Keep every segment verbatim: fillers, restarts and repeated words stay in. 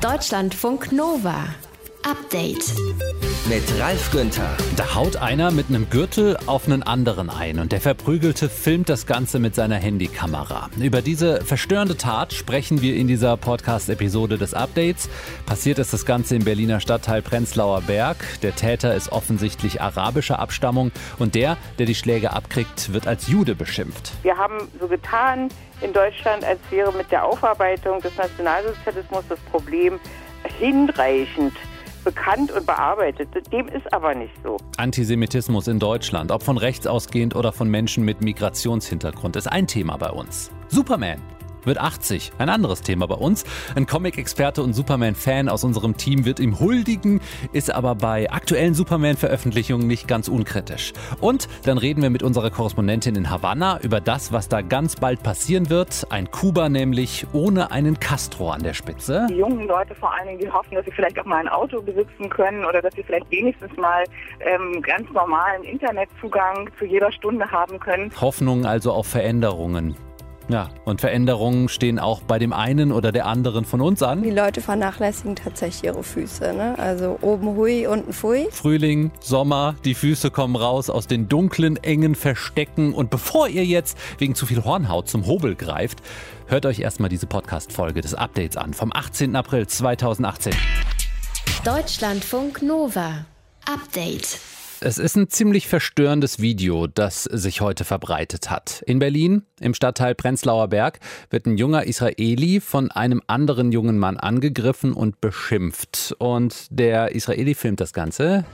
Deutschlandfunk Nova. Update. Mit Ralf Günther. Da haut einer mit einem Gürtel auf einen anderen ein und der Verprügelte filmt das Ganze mit seiner Handykamera. Über diese verstörende Tat sprechen wir in dieser Podcast-Episode des Updates. Passiert ist das Ganze im Berliner Stadtteil Prenzlauer Berg. Der Täter ist offensichtlich arabischer Abstammung und der, der die Schläge abkriegt, wird als Jude beschimpft. Wir haben so getan in Deutschland, als wäre mit der Aufarbeitung des Nationalsozialismus das Problem hinreichend bekannt und bearbeitet. Dem ist aber nicht so. Antisemitismus in Deutschland, ob von rechts ausgehend oder von Menschen mit Migrationshintergrund, ist ein Thema bei uns. Superman wird achtzig. Ein anderes Thema bei uns. Ein Comic-Experte und Superman-Fan aus unserem Team wird ihm huldigen, ist aber bei aktuellen Superman-Veröffentlichungen nicht ganz unkritisch. Und dann reden wir mit unserer Korrespondentin in Havanna über das, was da ganz bald passieren wird. Ein Kuba nämlich ohne einen Castro an der Spitze. Die jungen Leute vor allen Dingen, die hoffen, dass sie vielleicht auch mal ein Auto besitzen können oder dass sie vielleicht wenigstens mal ähm, ganz normalen Internetzugang zu jeder Stunde haben können. Hoffnung also auf Veränderungen. Ja, und Veränderungen stehen auch bei dem einen oder der anderen von uns an. Die Leute vernachlässigen tatsächlich ihre Füße, ne? Also oben hui, unten pfui. Frühling, Sommer, die Füße kommen raus aus den dunklen, engen Verstecken. Und bevor ihr jetzt wegen zu viel Hornhaut zum Hobel greift, hört euch erstmal diese Podcast-Folge des Updates an vom achtzehnten April zweitausendachtzehn. Deutschlandfunk Nova. Update. Es ist ein ziemlich verstörendes Video, das sich heute verbreitet hat. In Berlin, im Stadtteil Prenzlauer Berg, wird ein junger Israeli von einem anderen jungen Mann angegriffen und beschimpft. Und der Israeli filmt das Ganze.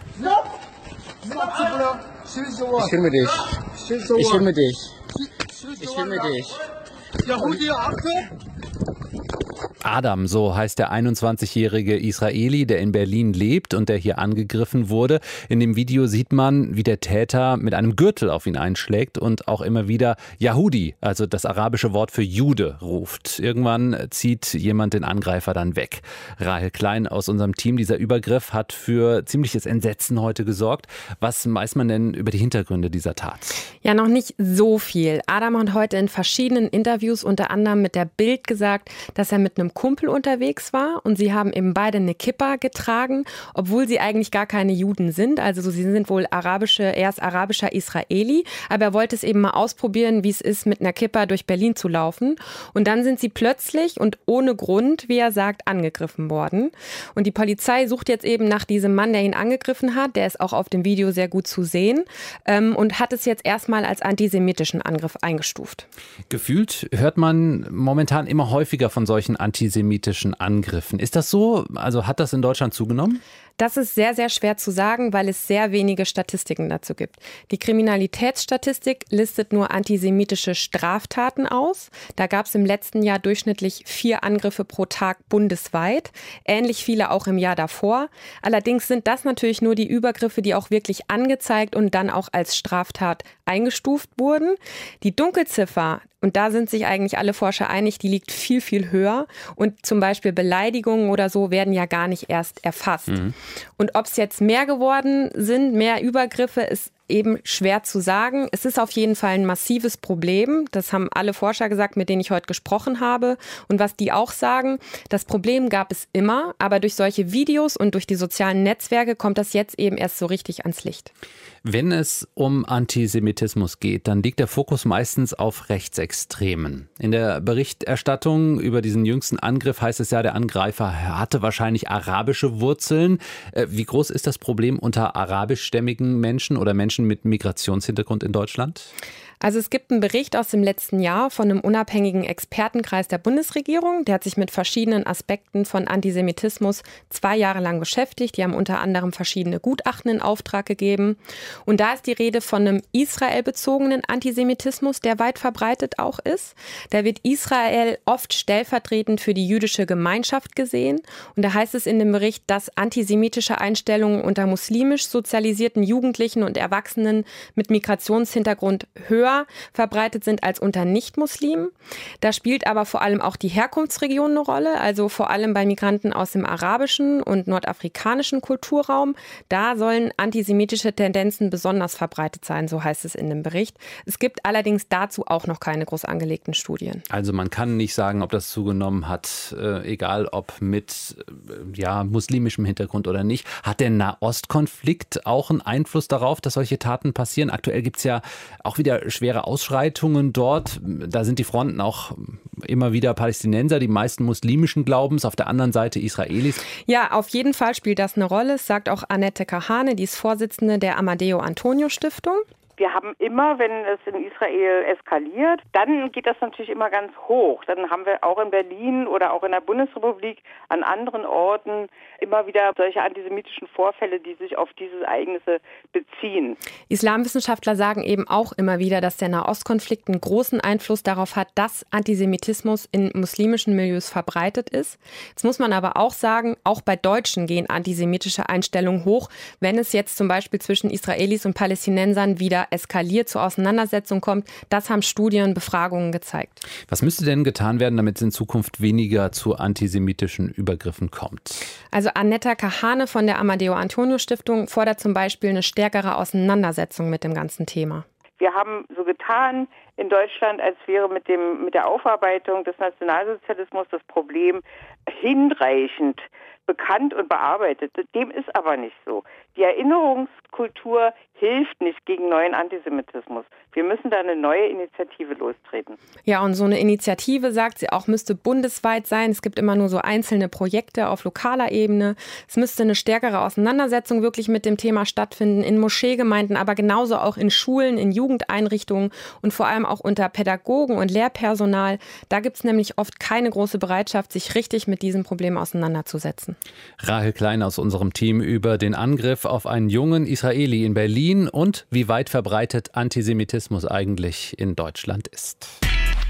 Ich filme dich. Ich filme dich. Ich filme dich. Adam, so heißt der einundzwanzigjährige Israeli, der in Berlin lebt und der hier angegriffen wurde. In dem Video sieht man, wie der Täter mit einem Gürtel auf ihn einschlägt und auch immer wieder Yahudi, also das arabische Wort für Jude, ruft. Irgendwann zieht jemand den Angreifer dann weg. Rahel Klein aus unserem Team, dieser Übergriff hat für ziemliches Entsetzen heute gesorgt. Was weiß man denn über die Hintergründe dieser Tat? Ja, noch nicht so viel. Adam hat heute in verschiedenen Interviews unter anderem mit der Bild gesagt, dass er mit einem Kumpel unterwegs war und sie haben eben beide eine Kippa getragen, obwohl sie eigentlich gar keine Juden sind. Also sie sind wohl arabische, er ist arabischer Israeli, aber er wollte es eben mal ausprobieren, wie es ist, mit einer Kippa durch Berlin zu laufen. Und dann sind sie plötzlich und ohne Grund, wie er sagt, angegriffen worden. Und die Polizei sucht jetzt eben nach diesem Mann, der ihn angegriffen hat. Der ist auch auf dem Video sehr gut zu sehen ähm, und hat es jetzt erstmal als antisemitischen Angriff eingestuft. Gefühlt hört man momentan immer häufiger von solchen antisemitischen Angriffen. Ist das so? Also hat das in Deutschland zugenommen? Das ist sehr, sehr schwer zu sagen, weil es sehr wenige Statistiken dazu gibt. Die Kriminalitätsstatistik listet nur antisemitische Straftaten aus. Da gab es im letzten Jahr durchschnittlich vier Angriffe pro Tag bundesweit. Ähnlich viele auch im Jahr davor. Allerdings sind das natürlich nur die Übergriffe, die auch wirklich angezeigt und dann auch als Straftat eingestuft wurden. Die Dunkelziffer, und da sind sich eigentlich alle Forscher einig, die liegt viel, viel höher. Und zum Beispiel Beleidigungen oder so werden ja gar nicht erst erfasst. Mhm. Und ob es jetzt mehr geworden sind, mehr Übergriffe, ist eben schwer zu sagen. Es ist auf jeden Fall ein massives Problem. Das haben alle Forscher gesagt, mit denen ich heute gesprochen habe. Und was die auch sagen, das Problem gab es immer, aber durch solche Videos und durch die sozialen Netzwerke kommt das jetzt eben erst so richtig ans Licht. Wenn es um Antisemitismus geht, dann liegt der Fokus meistens auf Rechtsextremen. In der Berichterstattung über diesen jüngsten Angriff heißt es ja, der Angreifer hatte wahrscheinlich arabische Wurzeln. Wie groß ist das Problem unter arabischstämmigen Menschen oder Menschen mit Migrationshintergrund in Deutschland? Also es gibt einen Bericht aus dem letzten Jahr von einem unabhängigen Expertenkreis der Bundesregierung. Der hat sich mit verschiedenen Aspekten von Antisemitismus zwei Jahre lang beschäftigt. Die haben unter anderem verschiedene Gutachten in Auftrag gegeben. Und da ist die Rede von einem israelbezogenen Antisemitismus, der weit verbreitet auch ist. Da wird Israel oft stellvertretend für die jüdische Gemeinschaft gesehen. Und da heißt es in dem Bericht, dass antisemitische Einstellungen unter muslimisch sozialisierten Jugendlichen und Erwachsenen mit Migrationshintergrund höher höher verbreitet sind als unter Nicht-Muslimen. Da spielt aber vor allem auch die Herkunftsregion eine Rolle, also vor allem bei Migranten aus dem arabischen und nordafrikanischen Kulturraum. Da sollen antisemitische Tendenzen besonders verbreitet sein, so heißt es in dem Bericht. Es gibt allerdings dazu auch noch keine groß angelegten Studien. Also man kann nicht sagen, ob das zugenommen hat, äh, egal ob mit äh, ja, muslimischem Hintergrund oder nicht. Hat der Nahostkonflikt auch einen Einfluss darauf, dass solche Taten passieren? Aktuell gibt es ja auch wieder schwere Ausschreitungen dort. Da sind die Fronten auch immer wieder Palästinenser, die meisten muslimischen Glaubens, auf der anderen Seite Israelis. Ja, auf jeden Fall spielt das eine Rolle, sagt auch Annette Kahane, die ist Vorsitzende der Amadeo Antonio Stiftung. Wir haben immer, wenn es in Israel eskaliert, dann geht das natürlich immer ganz hoch. Dann haben wir auch in Berlin oder auch in der Bundesrepublik an anderen Orten immer wieder solche antisemitischen Vorfälle, die sich auf diese Ereignisse beziehen. Islamwissenschaftler sagen eben auch immer wieder, dass der Nahostkonflikt einen großen Einfluss darauf hat, dass Antisemitismus in muslimischen Milieus verbreitet ist. Jetzt muss man aber auch sagen, auch bei Deutschen gehen antisemitische Einstellungen hoch, wenn es jetzt zum Beispiel zwischen Israelis und Palästinensern wieder eskaliert, zur Auseinandersetzung kommt. Das haben Studien und Befragungen gezeigt. Was müsste denn getan werden, damit es in Zukunft weniger zu antisemitischen Übergriffen kommt? Also Annette Kahane von der Amadeo Antonio Stiftung fordert zum Beispiel eine stärkere Auseinandersetzung mit dem ganzen Thema. Wir haben so getan in Deutschland, als wäre mit dem, mit der Aufarbeitung des Nationalsozialismus das Problem hinreichend bekannt und bearbeitet. Dem ist aber nicht so. Die Erinnerungskultur hilft nicht gegen neuen Antisemitismus. Wir müssen da eine neue Initiative lostreten. Ja, und so eine Initiative, sagt sie auch, müsste bundesweit sein. Es gibt immer nur so einzelne Projekte auf lokaler Ebene. Es müsste eine stärkere Auseinandersetzung wirklich mit dem Thema stattfinden, in Moscheegemeinden, aber genauso auch in Schulen, in Jugendeinrichtungen und vor allem auch unter Pädagogen und Lehrpersonal. Da gibt es nämlich oft keine große Bereitschaft, sich richtig mit diesem Problem auseinanderzusetzen. Rahel Klein aus unserem Team über den Angriff auf einen jungen Israeli in Berlin und wie weit verbreitet Antisemitismus eigentlich in Deutschland ist.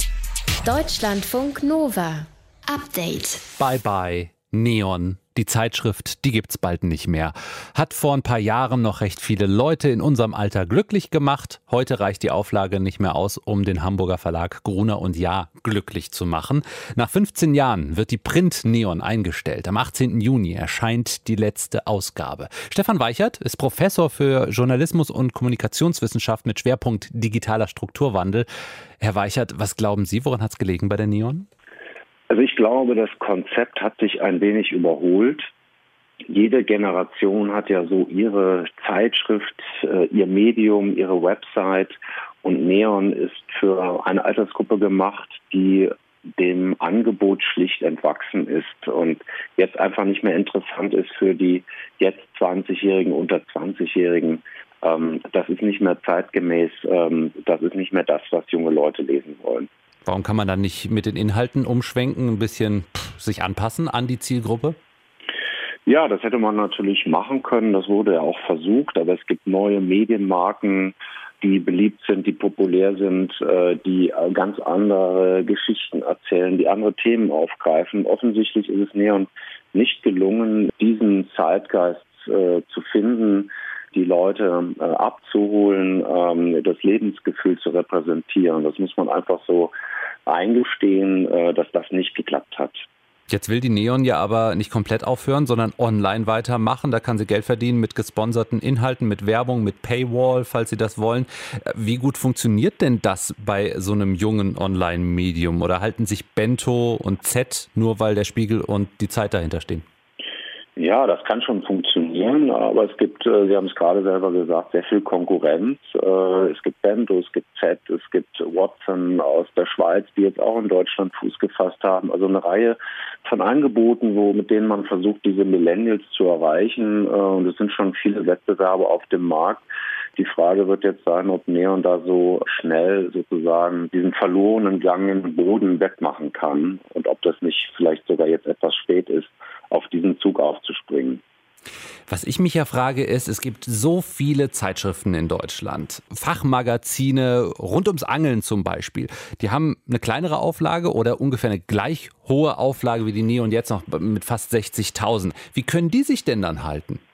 Deutschlandfunk Nova. Update. Bye bye, Neon. Die Zeitschrift, die gibt's bald nicht mehr. Hat vor ein paar Jahren noch recht viele Leute in unserem Alter glücklich gemacht. Heute reicht die Auflage nicht mehr aus, um den Hamburger Verlag Gruner und Jahr glücklich zu machen. Nach fünfzehn Jahren wird die Print-Neon eingestellt. Am achtzehnten Juni erscheint die letzte Ausgabe. Stefan Weichert ist Professor für Journalismus und Kommunikationswissenschaft mit Schwerpunkt digitaler Strukturwandel. Herr Weichert, was glauben Sie, woran hat's gelegen bei der Neon? Also ich glaube, das Konzept hat sich ein wenig überholt. Jede Generation hat ja so ihre Zeitschrift, ihr Medium, ihre Website und Neon ist für eine Altersgruppe gemacht, die dem Angebot schlicht entwachsen ist und jetzt einfach nicht mehr interessant ist für die jetzt zwanzigjährigen, unter zwanzigjährigen. Das ist nicht mehr zeitgemäß, das ist nicht mehr das, was junge Leute lesen wollen. Warum kann man dann nicht mit den Inhalten umschwenken, ein bisschen pff, sich anpassen an die Zielgruppe? Ja, das hätte man natürlich machen können. Das wurde ja auch versucht. Aber es gibt neue Medienmarken, die beliebt sind, die populär sind, die ganz andere Geschichten erzählen, die andere Themen aufgreifen. Offensichtlich ist es Neon nicht gelungen, diesen Zeitgeist äh, zu finden, die Leute äh, abzuholen, ähm, das Lebensgefühl zu repräsentieren. Das muss man einfach so eingestehen, äh, dass das nicht geklappt hat. Jetzt will die Neon ja aber nicht komplett aufhören, sondern online weitermachen. Da kann sie Geld verdienen mit gesponserten Inhalten, mit Werbung, mit Paywall, falls Sie das wollen. Wie gut funktioniert denn das bei so einem jungen Online-Medium? Oder halten sich Bento und Z nur, weil der Spiegel und die Zeit dahinter stehen? Ja, das kann schon funktionieren, aber es gibt, Sie haben es gerade selber gesagt, sehr viel Konkurrenz. Es gibt Bento, es gibt Z, es gibt Watson aus der Schweiz, die jetzt auch in Deutschland Fuß gefasst haben. Also eine Reihe von Angeboten, wo mit denen man versucht, diese Millennials zu erreichen. Und es sind schon viele Wettbewerbe auf dem Markt. Die Frage wird jetzt sein, ob Neon da so schnell sozusagen diesen verlorenen Gang im Boden wettmachen kann und ob das nicht vielleicht sogar jetzt etwas spät ist, auf diesen Zug aufzuspringen. Was ich mich ja frage ist, es gibt so viele Zeitschriften in Deutschland, Fachmagazine rund ums Angeln zum Beispiel. Die haben eine kleinere Auflage oder ungefähr eine gleich hohe Auflage wie die Neon jetzt noch mit fast sechzigtausend. Wie können die sich denn dann halten?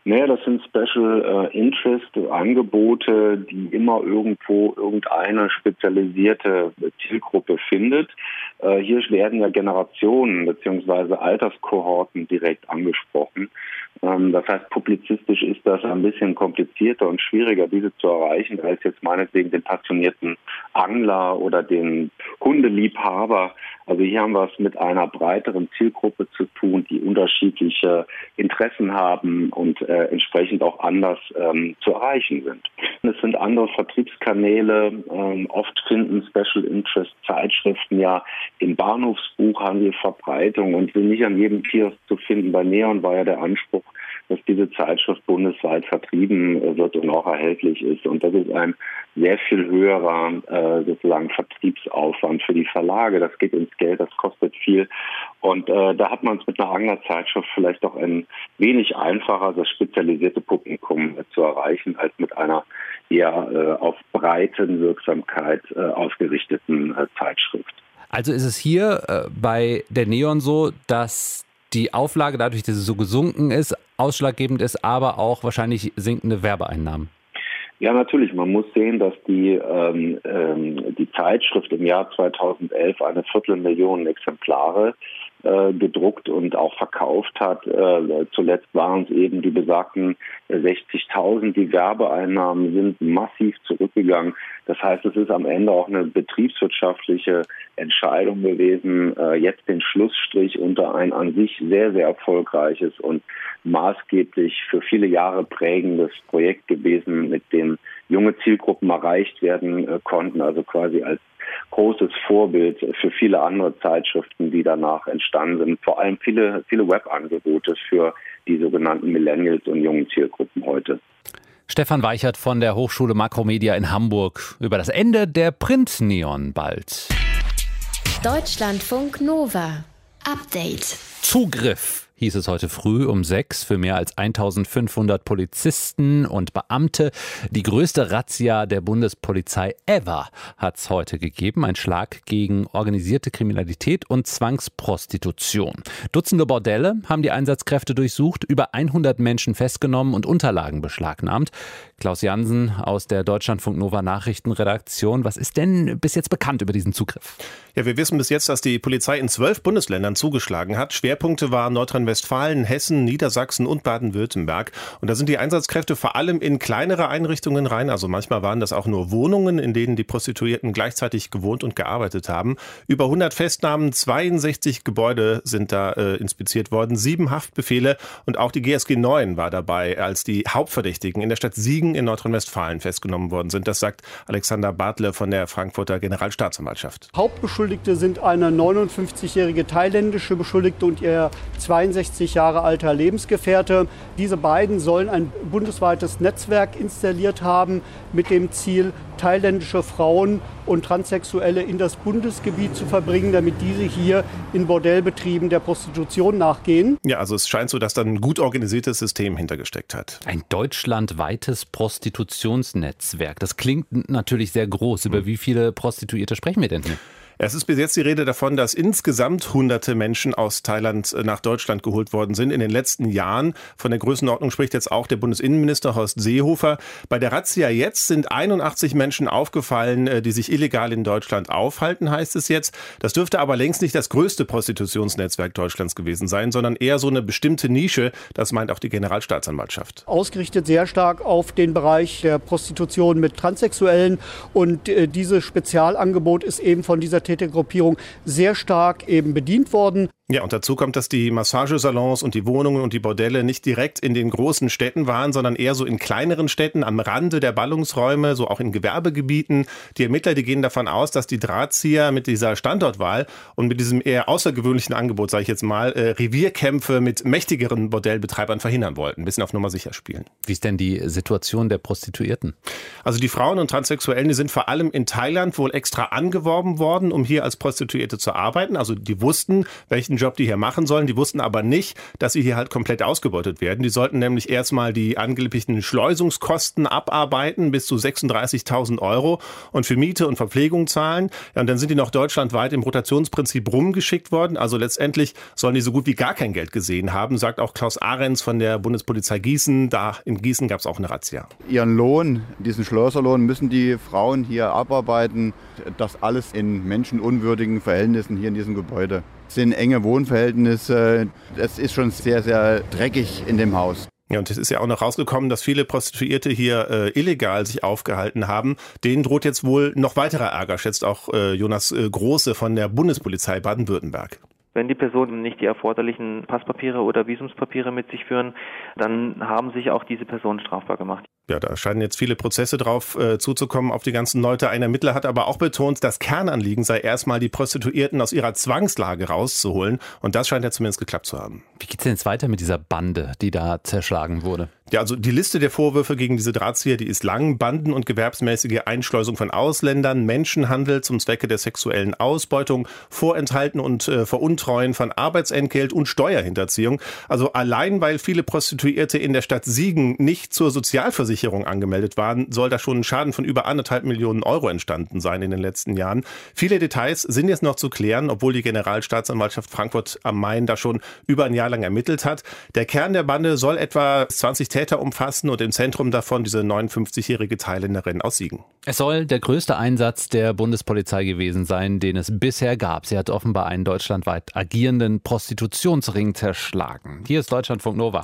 Naja, das sind Special äh, Interest Angebote, die immer irgendwo irgendeine spezialisierte Zielgruppe findet. Äh, hier werden ja Generationen bzw. Alterskohorten direkt angesprochen. Ähm, das heißt, publizistisch ist das ein bisschen komplizierter und schwieriger, diese zu erreichen, als jetzt meinetwegen den passionierten Angler oder den Hundeliebhaber. Also hier haben wir es mit einer breiteren Zielgruppe zu tun, die unterschiedliche Interessen haben und äh, entsprechend auch anders ähm, zu erreichen sind. Es sind andere Vertriebskanäle. Ähm, oft finden Special Interest Zeitschriften ja im Bahnhofsbuchhandel Verbreitung und sind nicht an jedem Kiosk zu finden. Bei Neon war ja der Anspruch, dass diese Zeitschrift bundesweit vertrieben wird und auch erhältlich ist. Und das ist ein sehr viel höherer äh, sozusagen Vertriebsaufwand für die Verlage. Das geht ins Geld, das kostet viel. Und äh, da hat man es mit einer Anglerzeitschrift vielleicht auch ein wenig einfacher, das spezialisierte Publikum äh, zu erreichen, als mit einer eher äh, auf Breitenwirksamkeit äh, ausgerichteten äh, Zeitschrift. Also ist es hier äh, bei der Neon so, dass die Auflage, dadurch, dass sie so gesunken ist, ausschlaggebend ist, aber auch wahrscheinlich sinkende Werbeeinnahmen? Ja, natürlich. Man muss sehen, dass die, ähm, ähm, die Zeitschrift im Jahr zweitausendelf eine Viertelmillion Exemplare äh, gedruckt und auch verkauft hat. Äh, zuletzt waren es eben die besagten sechzigtausend. Die Werbeeinnahmen sind massiv zurückgegangen. Das heißt, es ist am Ende auch eine betriebswirtschaftliche Entscheidung gewesen, äh, jetzt den Schlussstrich unter ein an sich sehr, sehr erfolgreiches und maßgeblich für viele Jahre prägendes Projekt gewesen, mit dem junge Zielgruppen erreicht werden äh, konnten, also quasi als großes Vorbild für viele andere Zeitschriften, die danach entstanden sind. Vor allem viele, viele Webangebote für die sogenannten Millennials und jungen Zielgruppen heute. Stefan Weichert von der Hochschule Makromedia in Hamburg über das Ende der Print-Neon bald. Deutschlandfunk Nova. Update. Zugriff hieß es heute früh um sechs für mehr als eintausendfünfhundert Polizisten und Beamte. Die größte Razzia der Bundespolizei ever hat es heute gegeben. Ein Schlag gegen organisierte Kriminalität und Zwangsprostitution. Dutzende Bordelle haben die Einsatzkräfte durchsucht, über hundert Menschen festgenommen und Unterlagen beschlagnahmt. Klaus Jansen aus der Deutschlandfunk Nova Nachrichtenredaktion. Was ist denn bis jetzt bekannt über diesen Zugriff? Ja, wir wissen bis jetzt, dass die Polizei in zwölf Bundesländern zugeschlagen hat. Schwerpunkte waren Nordrhein-Westfalen, Hessen, Niedersachsen und Baden-Württemberg. Und da sind die Einsatzkräfte vor allem in kleinere Einrichtungen rein. Also manchmal waren das auch nur Wohnungen, in denen die Prostituierten gleichzeitig gewohnt und gearbeitet haben. Über hundert Festnahmen, zweiundsechzig Gebäude sind da äh, inspiziert worden, sieben Haftbefehle und auch die G S G neun war dabei, als die Hauptverdächtigen in der Stadt Siegen in Nordrhein-Westfalen festgenommen worden sind. Das sagt Alexander Bartle von der Frankfurter Generalstaatsanwaltschaft. Hauptbeschuldigte sind eine neunundfünfzigjährige thailändische Beschuldigte und ihr zweiundsechzig Jahre alter Lebensgefährte. Diese beiden sollen ein bundesweites Netzwerk installiert haben mit dem Ziel, thailändische Frauen und Transsexuelle in das Bundesgebiet zu verbringen, damit diese hier in Bordellbetrieben der Prostitution nachgehen. Ja, also es scheint so, dass da ein gut organisiertes System hintergesteckt hat. Ein deutschlandweites Prostitutionsnetzwerk. Das klingt natürlich sehr groß. Über wie viele Prostituierte sprechen wir denn hier? Es ist bis jetzt die Rede davon, dass insgesamt hunderte Menschen aus Thailand nach Deutschland geholt worden sind in den letzten Jahren. Von der Größenordnung spricht jetzt auch der Bundesinnenminister Horst Seehofer. Bei der Razzia jetzt sind einundachtzig Menschen aufgefallen, die sich illegal in Deutschland aufhalten, heißt es jetzt. Das dürfte aber längst nicht das größte Prostitutionsnetzwerk Deutschlands gewesen sein, sondern eher so eine bestimmte Nische. Das meint auch die Generalstaatsanwaltschaft. Ausgerichtet sehr stark auf den Bereich der Prostitution mit Transsexuellen. Und äh, dieses Spezialangebot ist eben von dieser Tätergruppierung sehr stark eben bedient worden. Ja, und dazu kommt, dass die Massagesalons und die Wohnungen und die Bordelle nicht direkt in den großen Städten waren, sondern eher so in kleineren Städten am Rande der Ballungsräume, so auch in Gewerbegebieten. Die Ermittler, die gehen davon aus, dass die Drahtzieher mit dieser Standortwahl und mit diesem eher außergewöhnlichen Angebot, sage ich jetzt mal, äh, Revierkämpfe mit mächtigeren Bordellbetreibern verhindern wollten. Ein bisschen auf Nummer sicher spielen. Wie ist denn die Situation der Prostituierten? Also die Frauen und Transsexuellen, die sind vor allem in Thailand wohl extra angeworben worden, um hier als Prostituierte zu arbeiten. Also die wussten, welchen Job die hier machen sollen. Die wussten aber nicht, dass sie hier halt komplett ausgebeutet werden. Die sollten nämlich erstmal die angeblichen Schleusungskosten abarbeiten, bis zu sechsunddreißigtausend Euro, und für Miete und Verpflegung zahlen. Ja, und dann sind die noch deutschlandweit im Rotationsprinzip rumgeschickt worden. Also letztendlich sollen die so gut wie gar kein Geld gesehen haben, sagt auch Klaus Ahrens von der Bundespolizei Gießen. Da in Gießen gab es auch eine Razzia. Ihren Lohn, diesen Schleuserlohn, müssen die Frauen hier abarbeiten. Das alles in menschenunwürdigen Verhältnissen hier in diesem Gebäude. Es sind enge Wohnverhältnisse. Es ist schon sehr, sehr dreckig in dem Haus. Ja, und es ist ja auch noch rausgekommen, dass viele Prostituierte hier äh, illegal sich aufgehalten haben. Denen droht jetzt wohl noch weiterer Ärger, schätzt auch äh, Jonas äh, Große von der Bundespolizei Baden-Württemberg. Wenn die Personen nicht die erforderlichen Passpapiere oder Visumspapiere mit sich führen, dann haben sich auch diese Personen strafbar gemacht. Ja, da scheinen jetzt viele Prozesse drauf äh, zuzukommen auf die ganzen Leute. Ein Ermittler hat aber auch betont, das Kernanliegen sei erstmal, die Prostituierten aus ihrer Zwangslage rauszuholen. Und das scheint ja zumindest geklappt zu haben. Wie geht's denn jetzt weiter mit dieser Bande, die da zerschlagen wurde? Ja, also die Liste der Vorwürfe gegen diese Drahtzieher, die ist lang. Banden- und gewerbsmäßige Einschleusung von Ausländern, Menschenhandel zum Zwecke der sexuellen Ausbeutung, Vorenthalten und äh, Veruntreuen von Arbeitsentgelt und Steuerhinterziehung. Also allein, weil viele Prostituierte in der Stadt Siegen nicht zur Sozialversicherung angemeldet waren, soll da schon ein Schaden von über anderthalb Millionen Euro entstanden sein in den letzten Jahren. Viele Details sind jetzt noch zu klären, obwohl die Generalstaatsanwaltschaft Frankfurt am Main da schon über ein Jahr lang ermittelt hat. Der Kern der Bande soll etwa zwanzig Täter umfassen und im Zentrum davon diese neunundfünfzigjährige Thailänderin aus Siegen. Es soll der größte Einsatz der Bundespolizei gewesen sein, den es bisher gab. Sie hat offenbar einen deutschlandweit agierenden Prostitutionsring zerschlagen. Hier ist Deutschlandfunk Nova.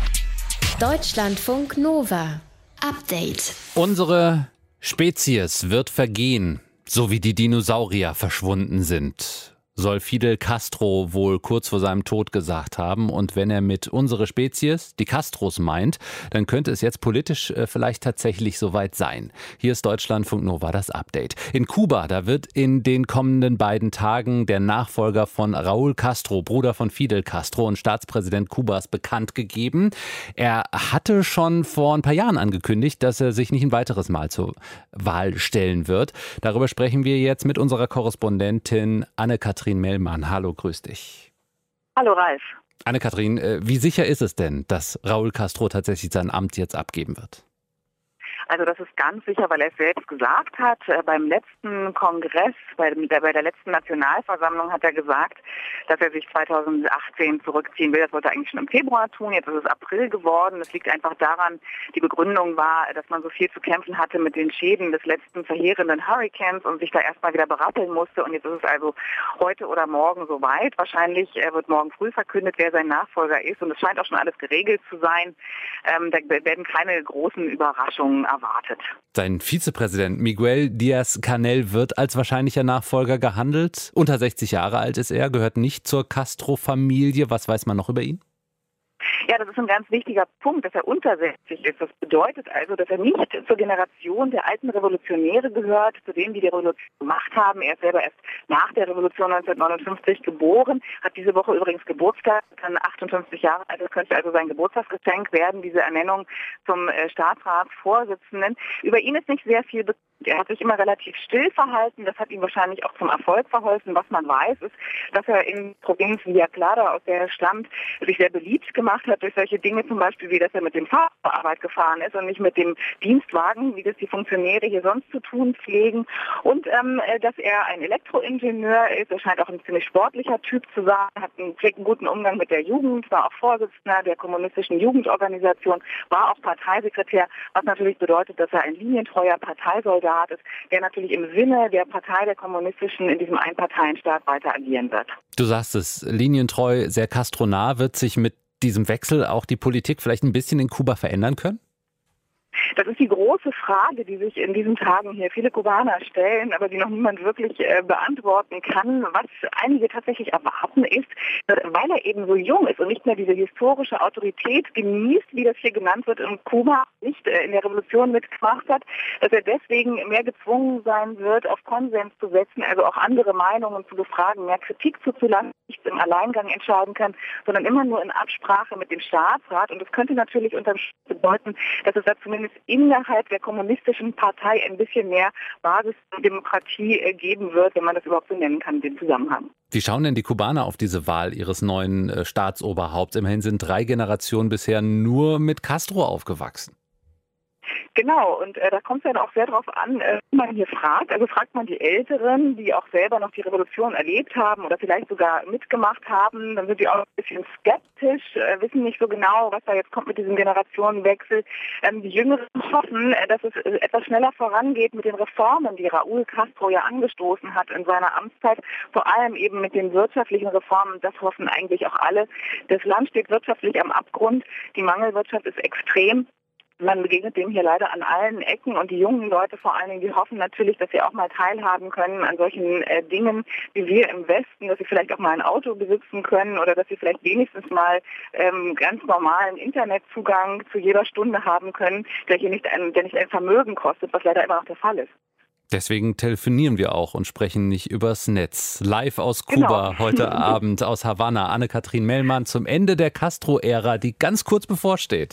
Deutschlandfunk Nova. Update. Unsere Spezies wird vergehen, so wie die Dinosaurier verschwunden sind, soll Fidel Castro wohl kurz vor seinem Tod gesagt haben. Und wenn er mit unsere Spezies die Castros meint, dann könnte es jetzt politisch äh, vielleicht tatsächlich soweit sein. Hier ist Deutschlandfunk Nova, das Update. In Kuba, da wird in den kommenden beiden Tagen der Nachfolger von Raúl Castro, Bruder von Fidel Castro und Staatspräsident Kubas, bekannt gegeben. Er hatte schon vor ein paar Jahren angekündigt, dass er sich nicht ein weiteres Mal zur Wahl stellen wird. Darüber sprechen wir jetzt mit unserer Korrespondentin Anne-Kathrin Mellmann. Hallo, grüß dich. Hallo, Ralf. Anne-Kathrin, wie sicher ist es denn, dass Raúl Castro tatsächlich sein Amt jetzt abgeben wird? Also das ist ganz sicher, weil er es selbst gesagt hat. Beim letzten Kongress, bei der letzten Nationalversammlung hat er gesagt, dass er sich zweitausendachtzehn zurückziehen will. Das wollte er eigentlich schon im Februar tun. Jetzt ist es April geworden. Das liegt einfach daran, die Begründung war, dass man so viel zu kämpfen hatte mit den Schäden des letzten verheerenden Hurrikans und sich da erstmal wieder berappeln musste. Und jetzt ist es also heute oder morgen soweit. Wahrscheinlich wird morgen früh verkündet, wer sein Nachfolger ist. Und es scheint auch schon alles geregelt zu sein. Ähm, da werden keine großen Überraschungen erwartet. Sein Vizepräsident Miguel Díaz-Canel wird als wahrscheinlicher Nachfolger gehandelt. Unter sechzig Jahre alt ist er, gehört nicht zur Castro-Familie. Was weiß man noch über ihn? Ja, das ist ein ganz wichtiger Punkt, dass er unter sechzig ist. Das bedeutet also, dass er nicht zur Generation der alten Revolutionäre gehört, zu denen, die die Revolution gemacht haben. Er ist selber erst nach der Revolution neunzehnhundertneunundfünfzig geboren, hat diese Woche übrigens Geburtstag, kann achtundfünfzig Jahre alt, das könnte also sein Geburtstagsgeschenk werden, diese Ernennung zum Staatsratsvorsitzenden. Über ihn ist nicht sehr viel bekannt. Er hat sich immer relativ still verhalten. Das hat ihm wahrscheinlich auch zum Erfolg verholfen. Was man weiß, ist, dass er in Provinz Villa Clara, aus der er stammt, sich sehr beliebt gemacht hat durch solche Dinge, zum Beispiel wie, dass er mit dem Fahrrad zur Arbeit gefahren ist und nicht mit dem Dienstwagen, wie das die Funktionäre hier sonst zu tun pflegen. Und ähm, dass er ein Elektroingenieur ist. Er scheint auch ein ziemlich sportlicher Typ zu sein, hat einen, einen guten Umgang mit der Jugend, war auch Vorsitzender der kommunistischen Jugendorganisation, war auch Parteisekretär, was natürlich bedeutet, dass er ein linientreuer Parteisoldat ist, der natürlich im Sinne der Partei der Kommunistischen in diesem Einparteienstaat weiter agieren wird. Du sagst es, linientreu, sehr castronah. Wird sich mit diesem Wechsel auch die Politik vielleicht ein bisschen in Kuba verändern können? Das ist die große Frage, die sich in diesen Tagen hier viele Kubaner stellen, aber die noch niemand wirklich äh, beantworten kann. Was einige tatsächlich erwarten ist, dass, weil er eben so jung ist und nicht mehr diese historische Autorität genießt, wie das hier genannt wird, in Kuba nicht äh, in der Revolution mitgemacht hat, dass er deswegen mehr gezwungen sein wird, auf Konsens zu setzen, also auch andere Meinungen zu befragen, mehr Kritik zuzulassen, nicht im Alleingang entscheiden kann, sondern immer nur in Absprache mit dem Staatsrat. Und das könnte natürlich unterm Strich bedeuten, dass es da zumindest es innerhalb der kommunistischen Partei ein bisschen mehr Basisdemokratie geben wird, wenn man das überhaupt so nennen kann, den Zusammenhang. Wie schauen denn die Kubaner auf diese Wahl ihres neuen äh, Staatsoberhaupts? Immerhin sind drei Generationen bisher nur mit Castro aufgewachsen. Genau, und äh, da kommt es ja auch sehr darauf an, äh, wie man hier fragt. Also fragt man die Älteren, die auch selber noch die Revolution erlebt haben oder vielleicht sogar mitgemacht haben, dann sind die auch ein bisschen skeptisch, äh, wissen nicht so genau, was da jetzt kommt mit diesem Generationenwechsel. Ähm, die Jüngeren hoffen, äh, dass es äh, etwas schneller vorangeht mit den Reformen, die Raúl Castro ja angestoßen hat in seiner Amtszeit, vor allem eben mit den wirtschaftlichen Reformen. Das hoffen eigentlich auch alle. Das Land steht wirtschaftlich am Abgrund, die Mangelwirtschaft ist extrem. Man begegnet dem hier leider an allen Ecken und die jungen Leute vor allen Dingen, die hoffen natürlich, dass sie auch mal teilhaben können an solchen äh, Dingen wie wir im Westen, dass sie vielleicht auch mal ein Auto besitzen können oder dass sie vielleicht wenigstens mal ähm, ganz normalen Internetzugang zu jeder Stunde haben können, der hier nicht ein, der nicht ein Vermögen kostet, was leider immer noch der Fall ist. Deswegen telefonieren wir auch und sprechen nicht übers Netz. Live aus Kuba genau. Heute Abend aus Havanna. Anne-Kathrin Mellmann zum Ende der Castro-Ära, die ganz kurz bevorsteht.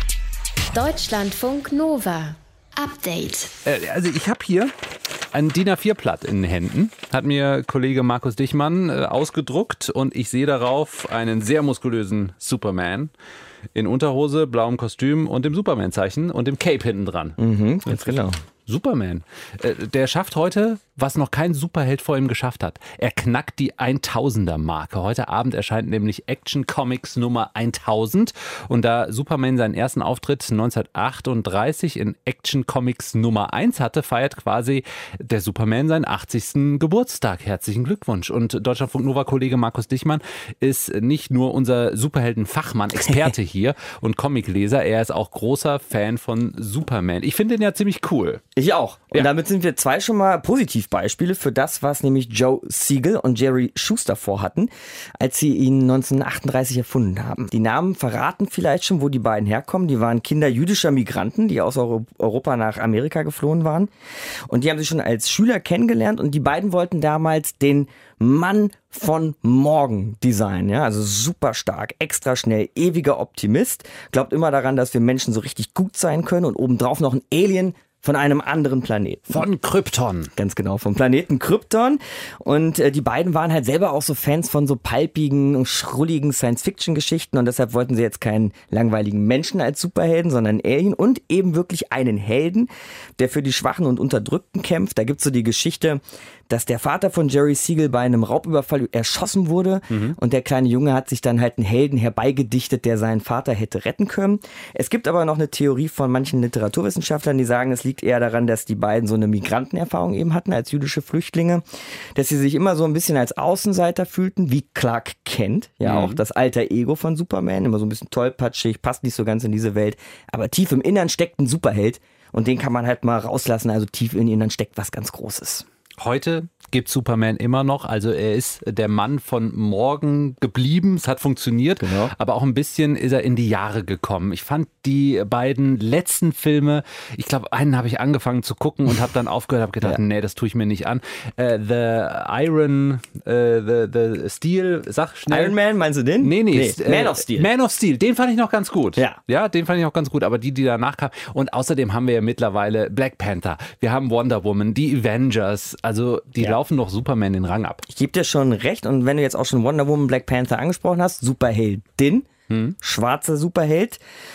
Deutschlandfunk Nova. Update. Äh, also ich habe hier ein D I N A vier Blatt in den Händen. Hat mir Kollege Markus Dichmann äh, ausgedruckt und ich sehe darauf einen sehr muskulösen Superman in Unterhose, blauem Kostüm und dem Superman-Zeichen und dem Cape hinten dran. Mhm, ganz genau. Superman. Äh, der schafft heute, was noch kein Superheld vor ihm geschafft hat. Er knackt die tausender-Marke. Heute Abend erscheint nämlich Action Comics Nummer tausend. Und da Superman seinen ersten Auftritt neunzehnhundertachtunddreißig in Action Comics Nummer eins hatte, feiert quasi der Superman seinen achtzigsten Geburtstag. Herzlichen Glückwunsch. Und Deutschlandfunk Nova-Kollege Markus Dichmann ist nicht nur unser Superhelden-Fachmann, Experte hier und Comicleser. Er ist auch großer Fan von Superman. Ich finde ihn ja ziemlich cool. Ich auch. Und ja. damit sind wir zwei schon mal Positivbeispiele für das, was nämlich Joe Siegel und Jerry Schuster vorhatten, als sie ihn neunzehnhundertachtunddreißig erfunden haben. Die Namen verraten vielleicht schon, wo die beiden herkommen. Die waren Kinder jüdischer Migranten, die aus Europa nach Amerika geflohen waren. Und die haben sich schon als Schüler kennengelernt und die beiden wollten damals den Mann von morgen designen. Ja? Also super stark, extra schnell, ewiger Optimist. Glaubt immer daran, dass wir Menschen so richtig gut sein können und obendrauf noch ein Alien von einem anderen Planeten. Von Krypton. Ganz genau, vom Planeten Krypton. Und äh, die beiden waren halt selber auch so Fans von so palpigen, schrulligen Science-Fiction-Geschichten und deshalb wollten sie jetzt keinen langweiligen Menschen als Superhelden, sondern einen Alien und eben wirklich einen Helden, der für die Schwachen und Unterdrückten kämpft. Da gibt's so die Geschichte, dass der Vater von Jerry Siegel bei einem Raubüberfall erschossen wurde mhm. und der kleine Junge hat sich dann halt einen Helden herbeigedichtet, der seinen Vater hätte retten können. Es gibt aber noch eine Theorie von manchen Literaturwissenschaftlern, die sagen, es liegt eher daran, dass die beiden so eine Migrantenerfahrung eben hatten als jüdische Flüchtlinge, dass sie sich immer so ein bisschen als Außenseiter fühlten, wie Clark Kent, ja mhm. auch das alter Ego von Superman, immer so ein bisschen tollpatschig, passt nicht so ganz in diese Welt, aber tief im Innern steckt ein Superheld und den kann man halt mal rauslassen, also tief im Innern steckt was ganz Großes. Heute gibt Superman immer noch, also er ist der Mann von morgen geblieben, es hat funktioniert, genau. aber auch ein bisschen ist er in die Jahre gekommen. Ich fand die beiden letzten Filme, ich glaube einen habe ich angefangen zu gucken und habe dann aufgehört, habe gedacht, ja. nee, das tue ich mir nicht an. Uh, the Iron, uh, the, the Steel, sag schnell. Iron Man, meinst du den? Nee, nee. nee. Man of Steel. Man of Steel, den fand ich noch ganz gut. Ja. ja, den fand ich noch ganz gut, aber die, die danach kamen. Und außerdem haben wir ja mittlerweile Black Panther, wir haben Wonder Woman, die Avengers, also die ja. laufen doch Superman den Rang ab. Ich gebe dir schon recht und wenn du jetzt auch schon Wonder Woman, Black Panther angesprochen hast, Superheldin, hm. schwarzer Superheld,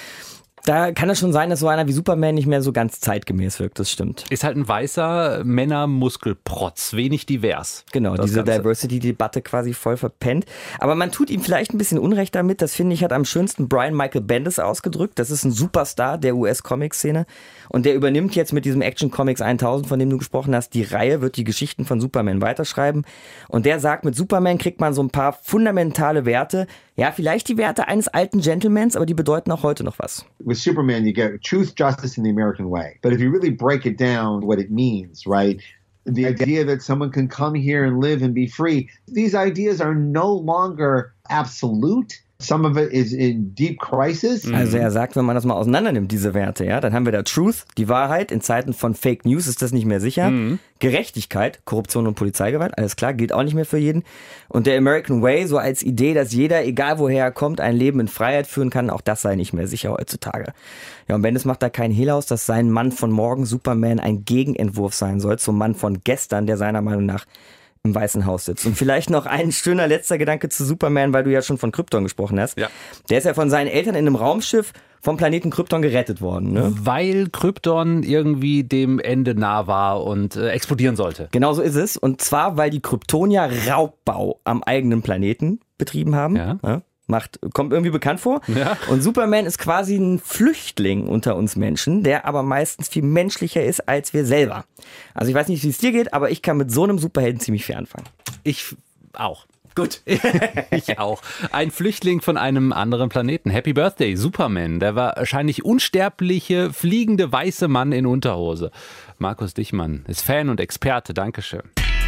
da kann es schon sein, dass so einer wie Superman nicht mehr so ganz zeitgemäß wirkt, das stimmt. Ist halt ein weißer Männermuskelprotz, wenig divers. Genau, diese Diversity-Debatte quasi voll verpennt. Aber man tut ihm vielleicht ein bisschen Unrecht damit, das finde ich hat am schönsten Brian Michael Bendis ausgedrückt. Das ist ein Superstar der U S-Comic-Szene und der übernimmt jetzt mit diesem Action Comics tausend, von dem du gesprochen hast, die Reihe, wird die Geschichten von Superman weiterschreiben und der sagt, mit Superman kriegt man so ein paar fundamentale Werte, ja, vielleicht die Werte eines alten Gentlemans, aber die bedeuten auch heute noch was. With Superman, you get truth, justice in the American way. But if you really break it down, what it means, right? The idea that someone can come here and live and be free, these ideas are no longer absolute. Some of it is in deep crisis. Also er sagt, wenn man das mal auseinander nimmt, diese Werte, ja, dann haben wir da Truth, die Wahrheit. In Zeiten von Fake News ist das nicht mehr sicher. Mhm. Gerechtigkeit, Korruption und Polizeigewalt, alles klar, gilt auch nicht mehr für jeden. Und der American Way, so als Idee, dass jeder, egal woher er kommt, ein Leben in Freiheit führen kann, auch das sei nicht mehr sicher heutzutage. Ja, und Bendis macht da keinen Hehl aus, dass sein Mann von morgen, Superman, ein Gegenentwurf sein soll zum Mann von gestern, der seiner Meinung nach im Weißen Haus sitzt. Und vielleicht noch ein schöner letzter Gedanke zu Superman, weil du ja schon von Krypton gesprochen hast. Ja. Der ist ja von seinen Eltern in einem Raumschiff vom Planeten Krypton gerettet worden. Ne? Weil Krypton irgendwie dem Ende nah war und äh, explodieren sollte. Genau so ist es. Und zwar, weil die Kryptonier Raubbau am eigenen Planeten betrieben haben. Ja. Ja. Macht, kommt irgendwie bekannt vor. Ja. Und Superman ist quasi ein Flüchtling unter uns Menschen, der aber meistens viel menschlicher ist als wir selber. Also ich weiß nicht, wie es dir geht, aber ich kann mit so einem Superhelden ziemlich viel anfangen. Ich auch. Gut. Ich auch. Ein Flüchtling von einem anderen Planeten. Happy Birthday, Superman. Der war wahrscheinlich unsterbliche, fliegende weiße Mann in Unterhose. Markus Dichmann ist Fan und Experte. Dankeschön.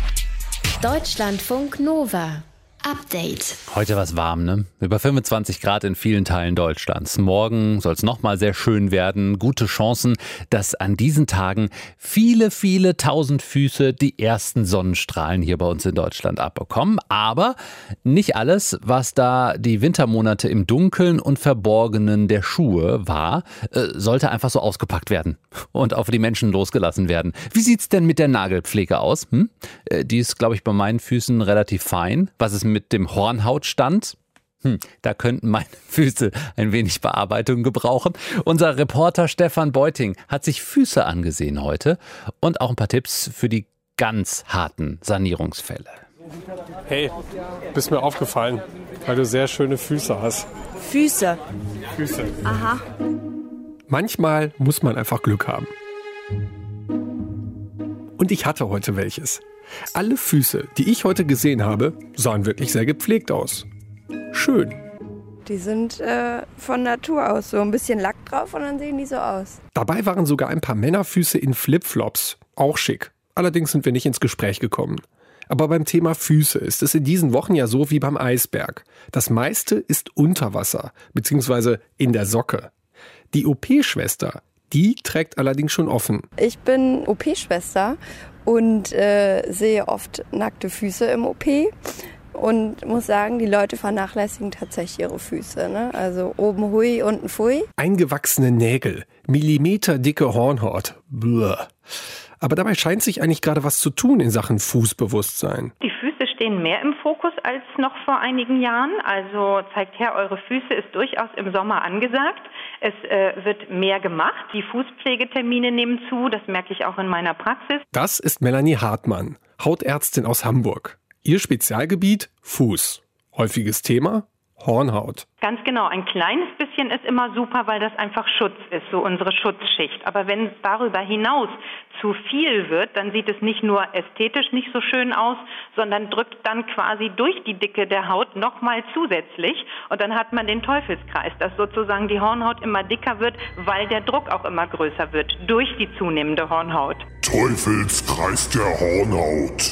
Deutschlandfunk Nova. Update. Heute war es warm, ne? Über fünfundzwanzig Grad in vielen Teilen Deutschlands. Morgen soll es nochmal sehr schön werden. Gute Chancen, dass an diesen Tagen viele, viele tausend Füße die ersten Sonnenstrahlen hier bei uns in Deutschland abbekommen. Aber nicht alles, was da die Wintermonate im Dunkeln und Verborgenen der Schuhe war, sollte einfach so ausgepackt werden und auf die Menschen losgelassen werden. Wie sieht's denn mit der Nagelpflege aus? Hm? Die ist, glaube ich, bei meinen Füßen relativ fein. Was ist mit dem Hornhautstand? Hm, da könnten meine Füße ein wenig Bearbeitung gebrauchen. Unser Reporter Stefan Beuting hat sich Füße angesehen heute und auch ein paar Tipps für die ganz harten Sanierungsfälle. Hey, bist mir aufgefallen, weil du sehr schöne Füße hast. Füße? Füße. Aha. Manchmal muss man einfach Glück haben. Und ich hatte heute welches. Alle Füße, die ich heute gesehen habe, sahen wirklich sehr gepflegt aus. Schön. Die sind äh, von Natur aus so ein bisschen Lack drauf und dann sehen die so aus. Dabei waren sogar ein paar Männerfüße in Flipflops. Auch schick. Allerdings sind wir nicht ins Gespräch gekommen. Aber beim Thema Füße ist es in diesen Wochen ja so wie beim Eisberg. Das meiste ist unter Wasser, beziehungsweise in der Socke. Die O P-Schwester, die trägt allerdings schon offen. Ich bin O P-Schwester und äh, sehe oft nackte Füße im O P und muss sagen, die Leute vernachlässigen tatsächlich ihre Füße. Ne? Also oben hui, unten pfui. Eingewachsene Nägel, millimeterdicke Hornhaut. Bluh. Aber dabei scheint sich eigentlich gerade was zu tun in Sachen Fußbewusstsein. Die Füße stehen mehr im Fokus als noch vor einigen Jahren. Also zeigt her, eure Füße ist durchaus im Sommer angesagt. Es äh, wird mehr gemacht. Die Fußpflegetermine nehmen zu. Das merke ich auch in meiner Praxis. Das ist Melanie Hartmann, Hautärztin aus Hamburg. Ihr Spezialgebiet Fuß. Häufiges Thema Hornhaut. Ganz genau. Ein kleines bisschen ist immer super, weil das einfach Schutz ist, so unsere Schutzschicht. Aber wenn es darüber hinaus zu viel wird, dann sieht es nicht nur ästhetisch nicht so schön aus, sondern drückt dann quasi durch die Dicke der Haut nochmal zusätzlich. Und dann hat man den Teufelskreis, dass sozusagen die Hornhaut immer dicker wird, weil der Druck auch immer größer wird durch die zunehmende Hornhaut. Teufelskreis der Hornhaut.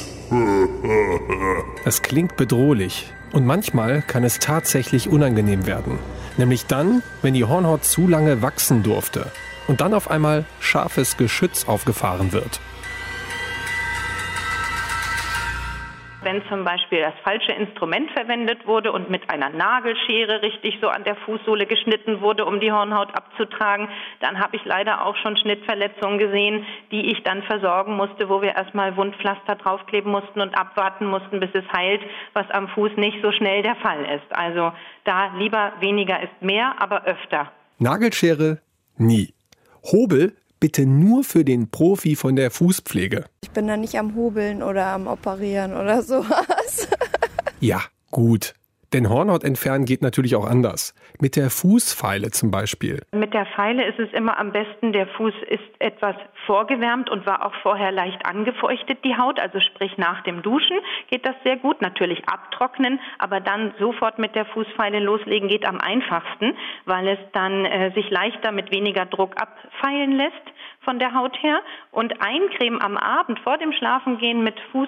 Es klingt bedrohlich. Und manchmal kann es tatsächlich unangenehm werden. Nämlich dann, wenn die Hornhaut zu lange wachsen durfte und dann auf einmal scharfes Geschütz aufgefahren wird. Wenn zum Beispiel das falsche Instrument verwendet wurde und mit einer Nagelschere richtig so an der Fußsohle geschnitten wurde, um die Hornhaut abzutragen, dann habe ich leider auch schon Schnittverletzungen gesehen, die ich dann versorgen musste, wo wir erstmal Wundpflaster draufkleben mussten und abwarten mussten, bis es heilt, was am Fuß nicht so schnell der Fall ist. Also da lieber weniger ist mehr, aber öfter. Nagelschere nie. Hobel bitte nur für den Profi von der Fußpflege. Ich bin da nicht am Hobeln oder am Operieren oder sowas. Ja, gut. Denn Hornhaut entfernen geht natürlich auch anders. Mit der Fußfeile zum Beispiel. Mit der Feile ist es immer am besten, der Fuß ist etwas vorgewärmt und war auch vorher leicht angefeuchtet, die Haut. Also sprich nach dem Duschen geht das sehr gut. Natürlich abtrocknen, aber dann sofort mit der Fußfeile loslegen geht am einfachsten, weil es dann äh, sich leichter mit weniger Druck abfeilen lässt von der Haut her. Und eincremen am Abend vor dem Schlafengehen mit Fuß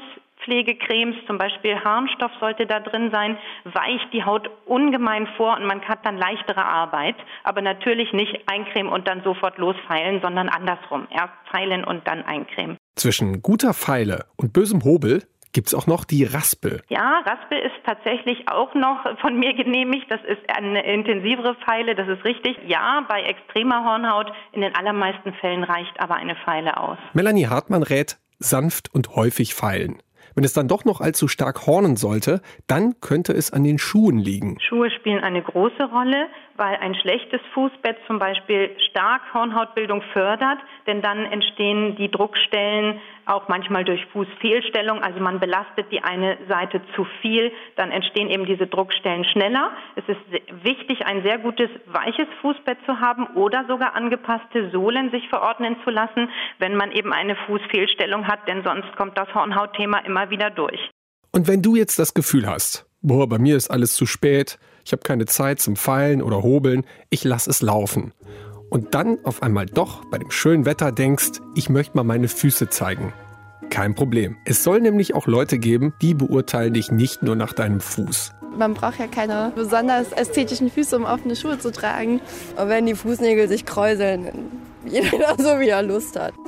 Hautpflegecremes, zum Beispiel Harnstoff sollte da drin sein, weicht die Haut ungemein vor und man hat dann leichtere Arbeit. Aber natürlich nicht eincremen und dann sofort losfeilen, sondern andersrum. Erst feilen und dann eincremen. Zwischen guter Feile und bösem Hobel gibt's auch noch die Raspel. Ja, Raspel ist tatsächlich auch noch von mir genehmigt. Das ist eine intensivere Feile, das ist richtig. Ja, bei extremer Hornhaut in den allermeisten Fällen reicht aber eine Feile aus. Melanie Hartmann rät, sanft und häufig feilen. Wenn es dann doch noch allzu stark hornen sollte, dann könnte es an den Schuhen liegen. Schuhe spielen eine große Rolle, weil ein schlechtes Fußbett zum Beispiel stark Hornhautbildung fördert, denn dann entstehen die Druckstellen auch manchmal durch Fußfehlstellung, also man belastet die eine Seite zu viel, dann entstehen eben diese Druckstellen schneller. Es ist wichtig, ein sehr gutes, weiches Fußbett zu haben oder sogar angepasste Sohlen sich verordnen zu lassen, wenn man eben eine Fußfehlstellung hat, denn sonst kommt das Hornhautthema immer wieder durch. Und wenn du jetzt das Gefühl hast, boah, bei mir ist alles zu spät, ich habe keine Zeit zum Feilen oder Hobeln, ich lasse es laufen. Und dann auf einmal doch bei dem schönen Wetter denkst, ich möchte mal meine Füße zeigen. Kein Problem. Es soll nämlich auch Leute geben, die beurteilen dich nicht nur nach deinem Fuß. Man braucht ja keine besonders ästhetischen Füße, um offene Schuhe zu tragen. Und wenn die Fußnägel sich kräuseln, dann jeder so, wie er Lust hat.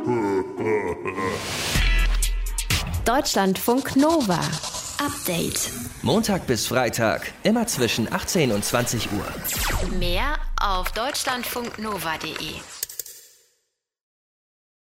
Deutschlandfunk Nova. Update. Montag bis Freitag, immer zwischen achtzehn und zwanzig Uhr. Mehr auf deutschlandfunknova punkt de.